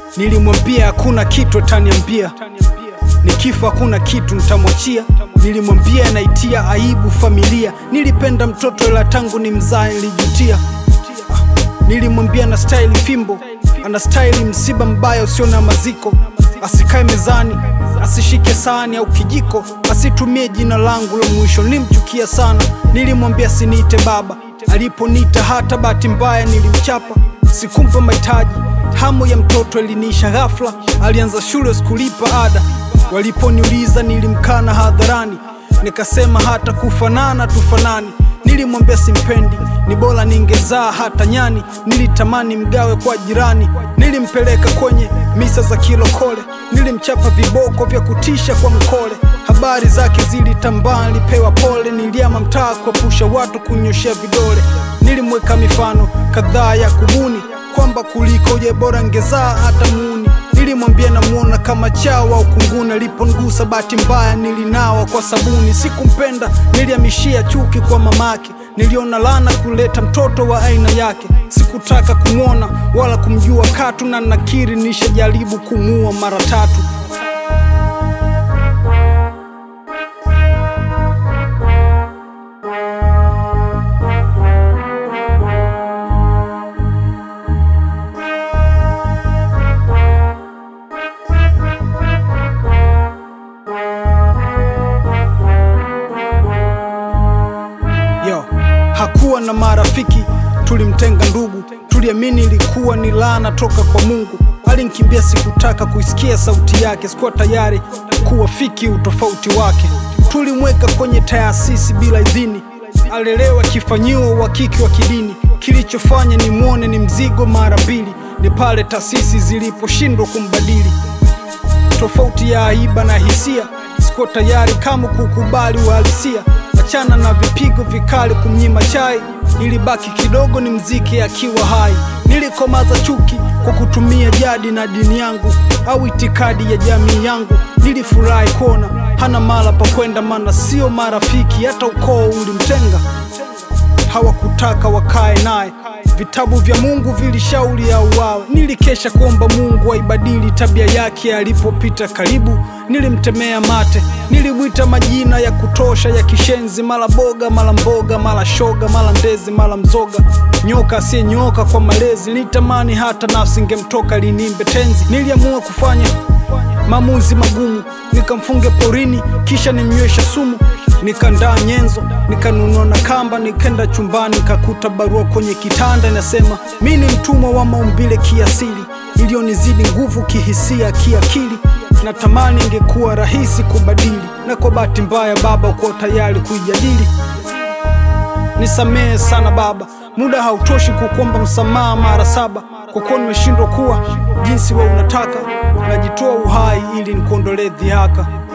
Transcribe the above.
Nilimwambia hakuna kitu ataniambia, nikifa hakuna kitu nitamwachia. Nilimwambia naitia aibu familia, nilipenda mtoto ila tangu ni mzae nilijutia. Nilimwambia na style fimbo, ana style msiba mbaya usio na maziko. Asikae mezani, asishike sahani au kijiko, asitumie jina langu la mwisho, nilimchukia sana. Nilimwambia siniite baba, aliponiita hata bahati mbaya nilimchapa. Sikumpa mahitaji, hamu ya mtoto iliniisha ghafla. Alianza shule sikulipa ada, waliponiuliza nilimkana hadharani. Nikasema hata kufanana tufanani. Nilimwambia simpendi, ni bora ningezaa hata nyani. Nilitamani mgawe kwa jirani, nilimpeleka kwenye misa za kilokole. Nilimchapa viboko vya kutisha kwa mkole, habari zake zilitambaa nilipewa pole. Niliama mtaa kuepusha watu kunyoshea vidole. Nilimweka mifano kadhaa ya kubuni, kwamba kuliko je bora ngezaa hata muni. Nilimwambia namuona kama chawa au kunguni, aliponigusa bahati mbaya nilinawa kwa sabuni. Sikumpenda, nilihamishia chuki kwa mamake, niliona laana kuleta mtoto wa aina yake. Sikutaka kumwona wala kumjua katu, na nakiri nishajaribu kumuua mara 3. Hakuwa na marafiki, tulimtenga ndugu. Tuliamini ilikuwa ni laana toka kwa Mungu. Alinikimbia, sikutaka kuisikia sauti yake, sikuwa tayari kuwafiki utofauti wake. Tulimweka kwenye taasisi bila idhini, alelewa kifanyiwa uhakiki wa kidini. Kilichofanya nimwone ni mzigo mara 2, ni pale taasisi ziliposhindwa kumbadili. Tofauti ya aiba na hisia, sikuwa tayari kama kukubali uhalisia. Achana na vipigo vikali kumnyima chai, ilibaki kidogo ni mziki akiwa hai. Nilikomaza chuki kwa kutumia jadi na dini yangu, au itikadi ya jamii yangu. Nilifurahi kuona hana mala pa kwenda, maana sio marafiki, hata ukoo ulimtenga. Hawakutaka wakae naye, vitabu vya Mungu vilishauri auawe. Nilikesha kuomba Mungu aibadili tabia yake alipopita karibu. Nilimtemea mate, nilimwita majina ya kutosha ya kishenzi, mala boga, mala mboga, mala shoga, mala ndezi, mala mzoga. Nyoka asiyenyoka kwa malezi, nilitamani hata nafsi ingemtoka linimbe tenzi. Niliamua kufanya maamuzi magumu, nikamfunge porini kisha nimnywesha sumu. Nikandaa nyenzo, nikanunua na kamba, nikenda chumbani nikakuta barua kwenye kitanda inasema, mimi ni mtumwa wa maumbile kiasili, ilionizidi nguvu kihisia kiakili. Natamani ingekuwa rahisi kubadili, na kwa bahati mbaya baba uko tayari kuijadili. Nisamehe sana baba, muda hautoshi kukuomba msamaha mara 7. Kwa kuwa nimeshindwa kuwa jinsi wewe unataka, najitoa uhai ili nikuondolee dhihaka.